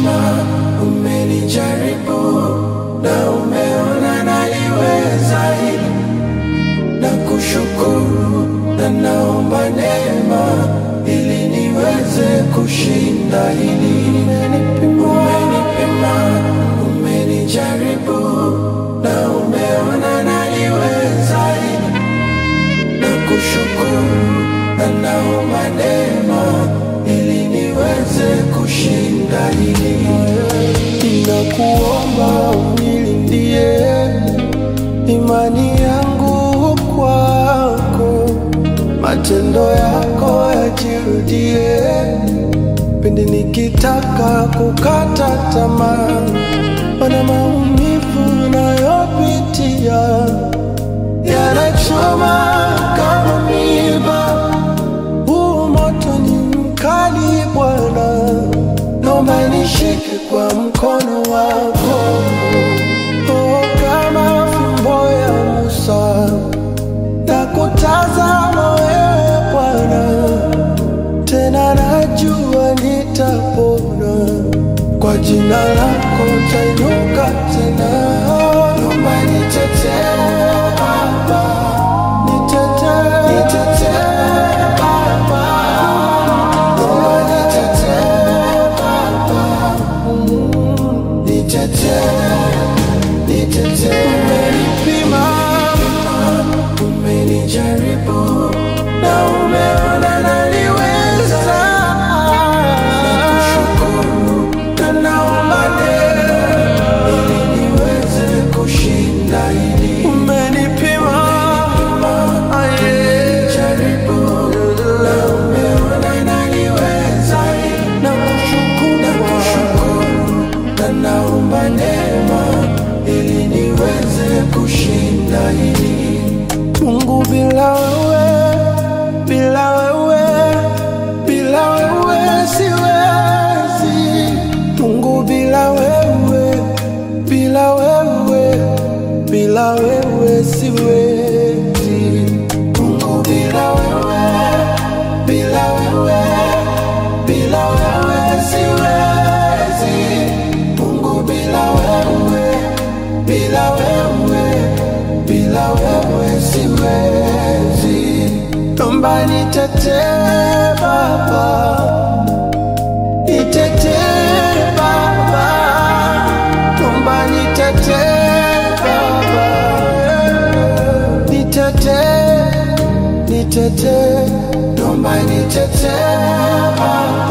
umenipima, umenijaribu, na umeona naliweza hili. Na kushukuru na naomba neema ili niweze kushinda hili. Umenipima, umenijaribu, na umeona naliweza hili. Na kushukuru na naomba neema ili niweze kushinda hili. Ninakuomba unilindie imani yangu kwako, matendo yako yajirudie pindi nikitaka kukata tamaa. Mana maumivu nayopitia yanachoma kama miba, huu moto ni mkali Bwana, naomba nishike kwa mkono wako. Oh, kama fimbo ya Musa na kutazama wewe Bwana, tena najua nitapona, kwa jina lako nitainuka tena. Naomba nitetee Baba, nitetee Baba, naomba nitetee Baba, nitetee. Umenipima, umenijaribu, na umeona naliweza. Nakushukuru na naomba neema ili niweze kushinda hili. Umenipima, umenijaribu, na umeona naliweza hili. Nakushukuru na naomba neema ili niweze kushinda hili. Mungu, bila wewe, bila wewe, bila wewe siwezi. Mungu, bila wewe, bila wewe, bila wewe siwezi. Mungu, bila wewe, bila wewe, bila wewe siwezi. Mungu, bila wewe, bila wewe, bila wewe siwezi. Naomba nitetee Baba, nitetee Baba, naomba nitetee Baba, nitetee, naomba nitetee Baba.